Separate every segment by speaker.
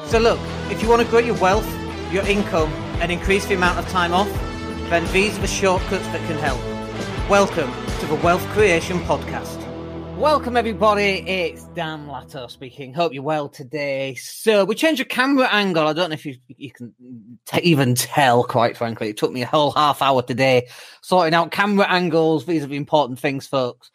Speaker 1: So look, if you want to grow your wealth, your income, and increase the amount of time off, then these are the shortcuts that can help. Welcome to the Wealth Creation Podcast. Welcome everybody, it's Dan Latto speaking. Hope you're well today. So we changed the camera angle. I don't know if you can even tell, quite frankly. It took me a whole half hour today sorting out camera angles. These are the important things, folks.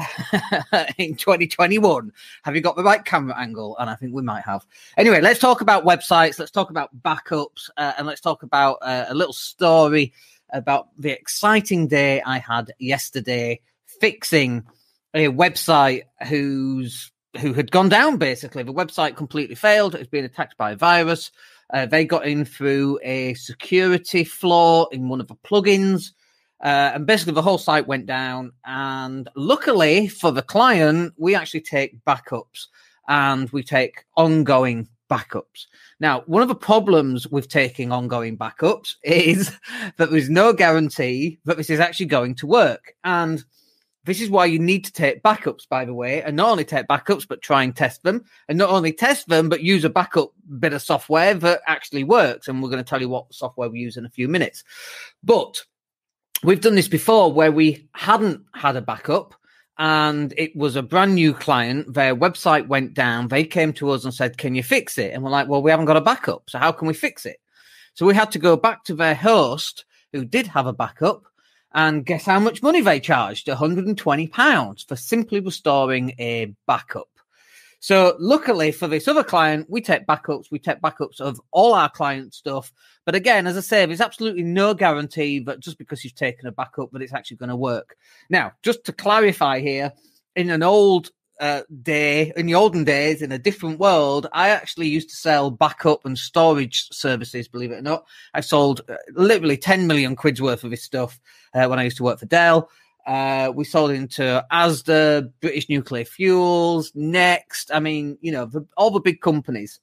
Speaker 1: In 2021, have you got the right camera angle? And I think we might have. Anyway, let's talk about websites, let's talk about backups, and let's talk about a little story about the exciting day I had yesterday fixing a website who had gone down. Basically, the website completely failed. It's been attacked by a virus. They got in through a security flaw in one of the plugins. And basically the whole site went down, and luckily for the client, we actually take backups and we take ongoing backups. Now, one of the problems with taking ongoing backups is that there's no guarantee that this is actually going to work. And this is why you need to take backups, by the way, and not only take backups, but try and test them, and not only test them, but use a backup bit of software that actually works. And we're going to tell you what software we use in a few minutes. But we've done this before where we hadn't had a backup and it was a brand new client. Their website went down. They came to us and said, can you fix it? And we're like, well, we haven't got a backup. So how can we fix it? So we had to go back to their host who did have a backup, and guess how much money they charged? £120 for simply restoring a backup. So luckily for this other client, we take backups. We take backups of all our client stuff. But again, as I say, there's absolutely no guarantee that just because you've taken a backup, that it's actually going to work. Now, just to clarify here, in an old day, in the olden days, in a different world, I actually used to sell backup and storage services, believe it or not. I sold literally 10 million quid's worth of this stuff when I used to work for Dell. We sold into Asda, British Nuclear Fuels, Next. I mean, you know, all the big companies.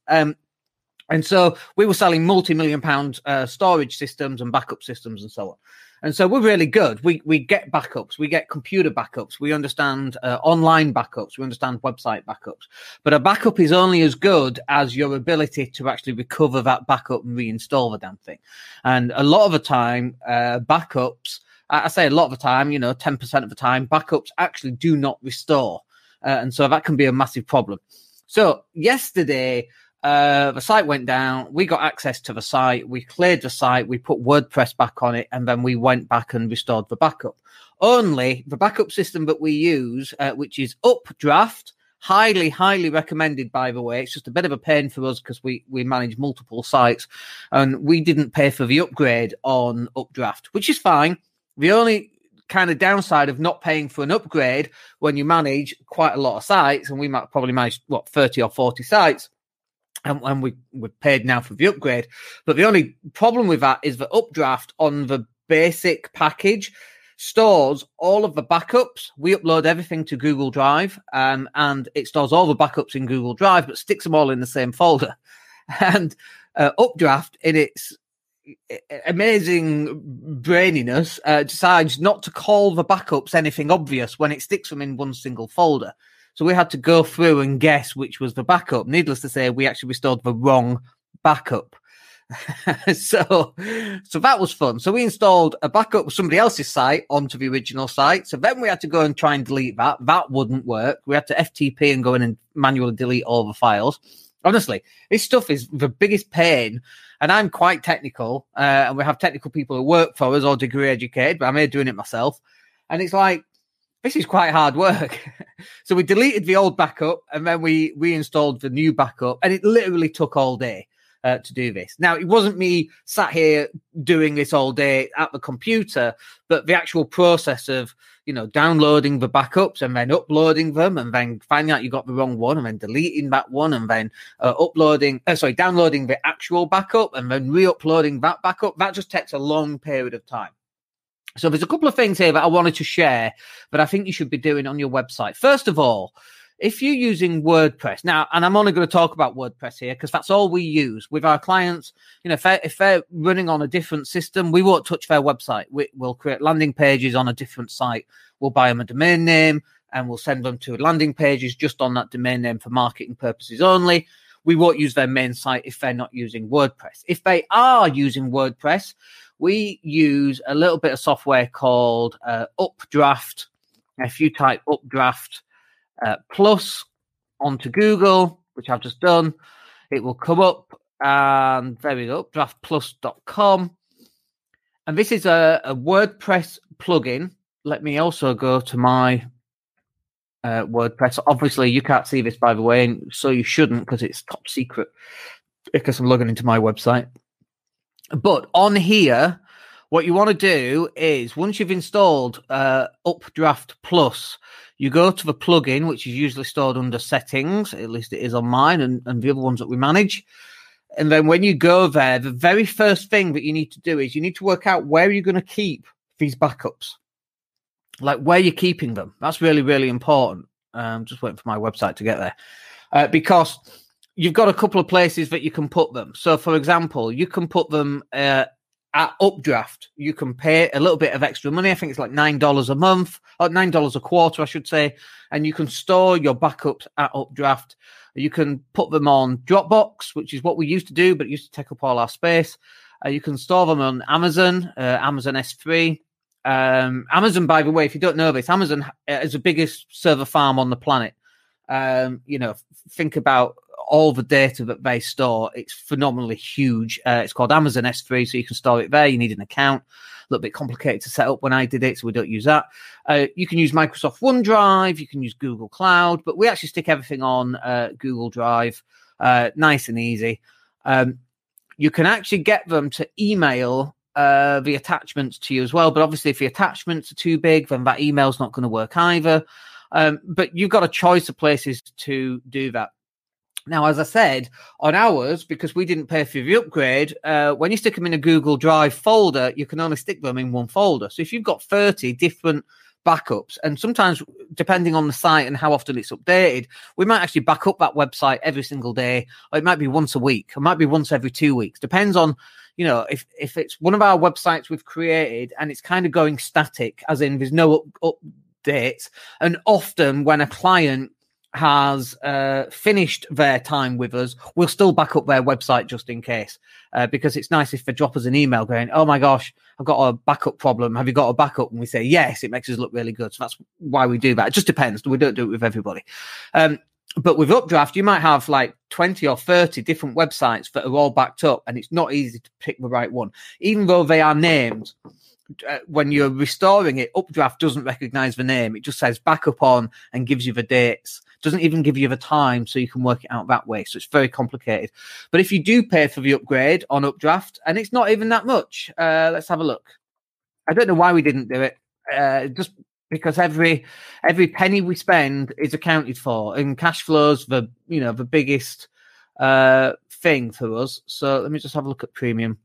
Speaker 1: And so we were selling multi-million pound storage systems and backup systems and so on. And so we're really good. We get backups. We get computer backups. We understand online backups. We understand website backups. But a backup is only as good as your ability to actually recover that backup and reinstall the damn thing. And a lot of the time, backups, I say a lot of the time, 10% of the time, backups actually do not restore. And so that can be a massive problem. So yesterday, the site went down. We got access to the site. We cleared the site. We put WordPress back on it. And then we went back and restored the backup. Only the backup system that we use, which is Updraft, highly, highly recommended, by the way. It's just a bit of a pain for us because we manage multiple sites. And we didn't pay for the upgrade on Updraft, which is fine. The only kind of downside of not paying for an upgrade when you manage quite a lot of sites, and we might probably manage, 30 or 40 sites, and we're paid now for the upgrade. But the only problem with that is the Updraft on the basic package stores all of the backups. We upload everything to Google Drive, and it stores all the backups in Google Drive, but sticks them all in the same folder. And Updraft, in its amazing braininess, decides not to call the backups anything obvious when it sticks them in one single folder. So we had to go through and guess which was the backup. Needless to say, we actually restored the wrong backup. So that was fun. So we installed a backup of somebody else's site onto the original site. So then we had to go and try and delete that. That wouldn't work. We had to FTP and go in and manually delete all the files. Honestly, this stuff is the biggest pain. And I'm quite technical, and we have technical people who work for us or degree educated, but I'm here doing it myself. And it's like, this is quite hard work. So we deleted the old backup, and then we reinstalled the new backup, and it literally took all day to do this. Now, it wasn't me sat here doing this all day at the computer, but the actual process of, downloading the backups and then uploading them and then finding out you got the wrong one and then deleting that one and then downloading the actual backup and then re-uploading that backup. That just takes a long period of time. So there's a couple of things here that I wanted to share that I think you should be doing on your website. First of all, if you're using WordPress now, and I'm only going to talk about WordPress here because that's all we use with our clients. If they're running on a different system, we won't touch their website. We'll create landing pages on a different site. We'll buy them a domain name and we'll send them to landing pages just on that domain name for marketing purposes only. we won't use their main site if they're not using WordPress. If they are using WordPress, we use a little bit of software called Updraft. If you type Updraft plus onto Google, which I've just done, it will come up, and there we go, updraftplus.com. And this is a WordPress plugin. Let me also go to my WordPress. Obviously, you can't see this, by the way, and so you shouldn't, because it's top secret, because I'm logging into my website. But on here, what you want to do is, once you've installed Updraft Plus, you go to the plugin, which is usually stored under settings, at least it is on mine and the other ones that we manage. And then when you go there, the very first thing that you need to do is you need to work out where you're going to keep these backups, like where you're keeping them. That's really, really important. Just waiting for my website to get there, because you've got a couple of places that you can put them. So, for example, you can put them at Updraft. You can pay a little bit of extra money. I think it's like $9 a month, or $9 a quarter, I should say. And you can store your backups at Updraft. You can put them on Dropbox, which is what we used to do, but it used to take up all our space. You can store them on Amazon, Amazon S3. Amazon, by the way, if you don't know this, Amazon is the biggest server farm on the planet. Think about all the data that they store. It's phenomenally huge. It's called Amazon S3, so you can store it there. You need an account. A little bit complicated to set up when I did it, so we don't use that. You can use Microsoft OneDrive. You can use Google Cloud, but we actually stick everything on Google Drive. Nice and easy. You can actually get them to email the attachments to you as well, but obviously if the attachments are too big, then that email's not going to work either. But you've got a choice of places to do that. Now, as I said, on ours, because we didn't pay for the upgrade, when you stick them in a Google Drive folder, you can only stick them in one folder. So if you've got 30 different backups, and sometimes depending on the site and how often it's updated, we might actually back up that website every single day, or it might be once a week, or it might be once every 2 weeks. Depends on, if it's one of our websites we've created and it's kind of going static, as in there's no updates. And often when a client has finished their time with us, we'll still back up their website just in case, because it's nice if they drop us an email going, oh my gosh, I've got a backup problem. Have you got a backup? And we say, yes, it makes us look really good. So that's why we do that. It just depends. We don't do it with everybody. But with Updraft, you might have like 20 or 30 different websites that are all backed up, and it's not easy to pick the right one, even though they are named. When you're restoring it, Updraft doesn't recognize the name. It just says backup on and gives you the dates. Doesn't even give you the time, so you can work it out that way. So it's very complicated. But if you do pay for the upgrade on Updraft, and it's not even that much, let's have a look. I don't know why we didn't do it. Just because every penny we spend is accounted for, and cash flow's the biggest thing for us. So let me just have a look at premium.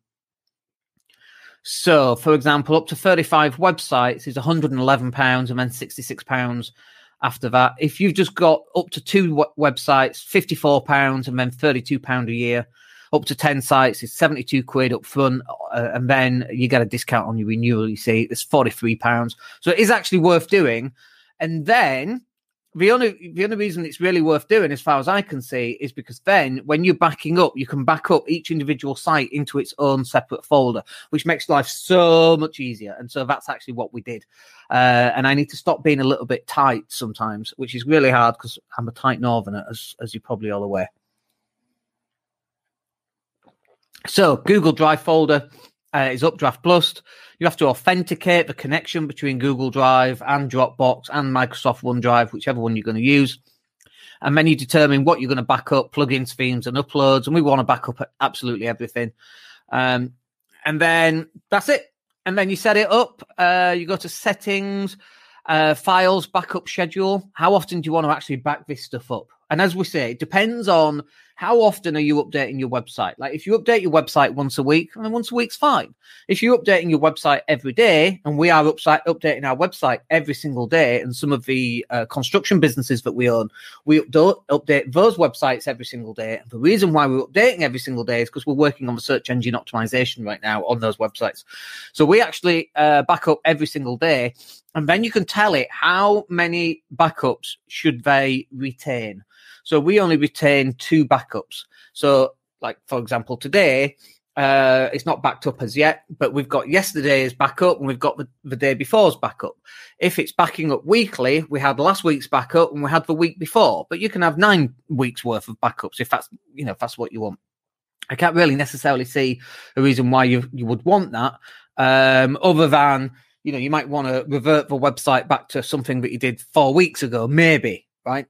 Speaker 1: So, for example, up to 35 websites is £111, and then £66 after that. If you've just got up to 2 websites, £54, and then £32 a year. Up to 10 sites is £72 up front, and then you get a discount on your renewal. You see, it's £43. So it is actually worth doing. And then the only reason it's really worth doing, as far as I can see, is because then when you're backing up, you can back up each individual site into its own separate folder, which makes life so much easier. And so that's actually what we did. And I need to stop being a little bit tight sometimes, which is really hard because I'm a tight northerner, as you're probably all aware. So Google Drive folder is Updraft Plus. You have to authenticate the connection between Google Drive and Dropbox and Microsoft OneDrive, whichever one you're going to use. And then you determine what you're going to back up, plugins, themes, and uploads. And we want to back up absolutely everything. And then that's it. And then you set it up. You go to settings, files, backup schedule. How often do you want to actually back this stuff up? And as we say, it depends on how often are you updating your website. Like if you update your website once a week, then once a week's fine. If you're updating your website every day, and we are updating our website every single day, and some of the construction businesses that we own, we update those websites every single day. And the reason why we're updating every single day is because we're working on the search engine optimization right now on those websites. So we actually back up every single day. And then you can tell it how many backups should they retain. So we only retain 2 backups. So like, for example, today, it's not backed up as yet, but we've got yesterday's backup and we've got the day before's backup. If it's backing up weekly, we had last week's backup and we had the week before, but you can have 9 weeks worth of backups if that's, if that's what you want. I can't really necessarily see a reason why you would want that, other than, you might want to revert the website back to something that you did 4 weeks ago, maybe, right?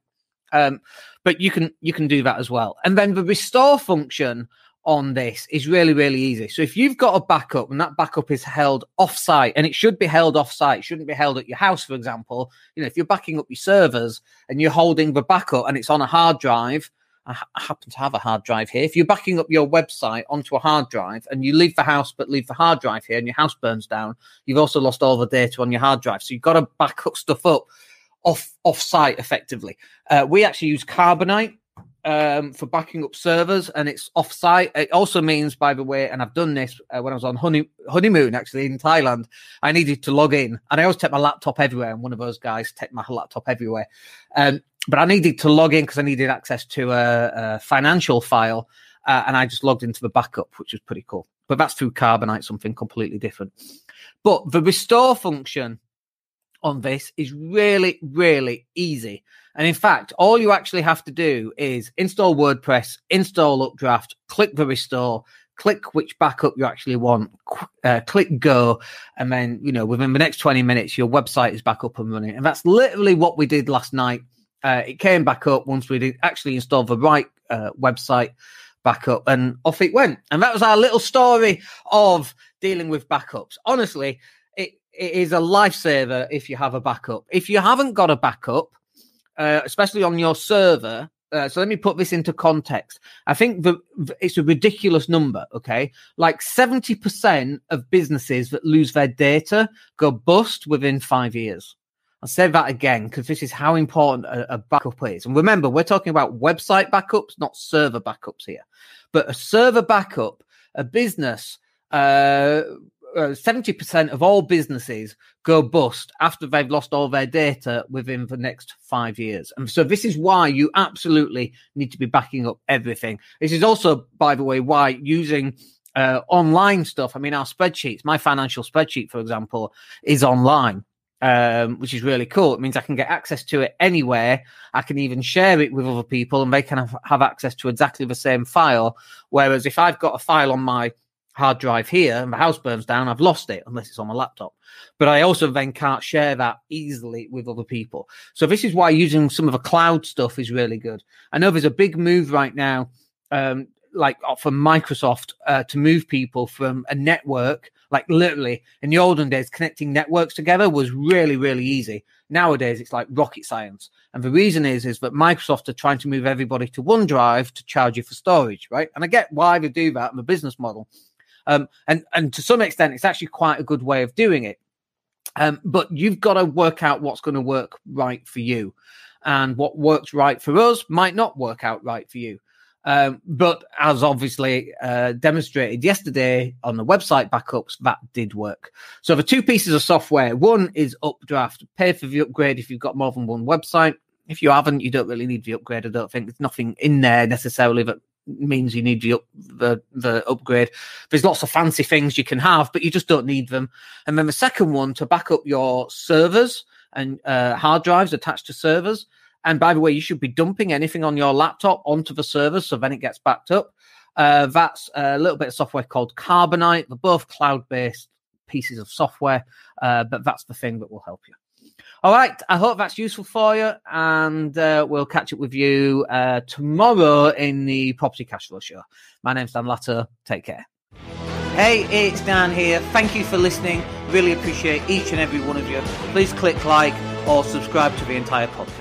Speaker 1: But you can do that as well. And then the restore function on this is really, really easy. So if you've got a backup and that backup is held off-site, and it should be held off-site, it shouldn't be held at your house, for example. If you're backing up your servers and you're holding the backup and it's on a hard drive, I happen to have a hard drive here. If you're backing up your website onto a hard drive and you leave the house but leave the hard drive here and your house burns down, you've also lost all the data on your hard drive. So you've got to back up stuff up off-site effectively. We actually use Carbonite for backing up servers, and it's off-site. It also means, by the way, and I've done this when I was on honeymoon actually in Thailand, I needed to log in, and I always take my laptop everywhere. I'm one of those guys, take my laptop everywhere. But I needed to log in because I needed access to a financial file, and I just logged into the backup, which was pretty cool. But that's through Carbonite, something completely different. But the restore function on this is really, really easy. And in fact, all you actually have to do is install WordPress, install Updraft, click the restore, click which backup you actually want, click go, and then, within the next 20 minutes, your website is back up and running. And that's literally what we did last night. It came back up once we did actually install the right website backup, and off it went. And that was our little story of dealing with backups. Honestly, it is a lifesaver if you have a backup. If you haven't got a backup, especially on your server, so let me put this into context. I think it's a ridiculous number, okay? Like 70% of businesses that lose their data go bust within 5 years. I'll say that again because this is how important a backup is. And remember, we're talking about website backups, not server backups here. But a server backup, a business, 70% of all businesses go bust after they've lost all their data within the next 5 years. And so this is why you absolutely need to be backing up everything. This is also, by the way, why using online stuff. I mean, our spreadsheets, my financial spreadsheet, for example, is online. Which is really cool. It means I can get access to it anywhere. I can even share it with other people and they can have access to exactly the same file. Whereas if I've got a file on my hard drive here and the house burns down, I've lost it unless it's on my laptop. But I also then can't share that easily with other people. So this is why using some of the cloud stuff is really good. I know there's a big move right now, like from Microsoft, to move people from a network. Like literally in the olden days, connecting networks together was really, really easy. Nowadays, it's like rocket science. And the reason is that Microsoft are trying to move everybody to OneDrive to charge you for storage, right? And I get why they do that in the business model. And to some extent, it's actually quite a good way of doing it. But you've got to work out what's going to work right for you. And what works right for us might not work out right for you. But as obviously demonstrated yesterday on the website backups, that did work. So the 2 pieces of software, one is Updraft. Pay for the upgrade if you've got more than one website. If you haven't, you don't really need the upgrade. I don't think there's nothing in there necessarily that means you need the upgrade. There's lots of fancy things you can have, but you just don't need them. And then the second one, to back up your servers and hard drives attached to servers. And by the way, you should be dumping anything on your laptop onto the server so then it gets backed up. That's a little bit of software called Carbonite. They're both cloud-based pieces of software, but that's the thing that will help you. All right, I hope that's useful for you, and we'll catch up with you tomorrow in the Property Cashflow Show. My name's Dan Latto. Take care.
Speaker 2: Hey, it's Dan here. Thank you for listening. Really appreciate each and every one of you. Please click like or subscribe to the entire podcast.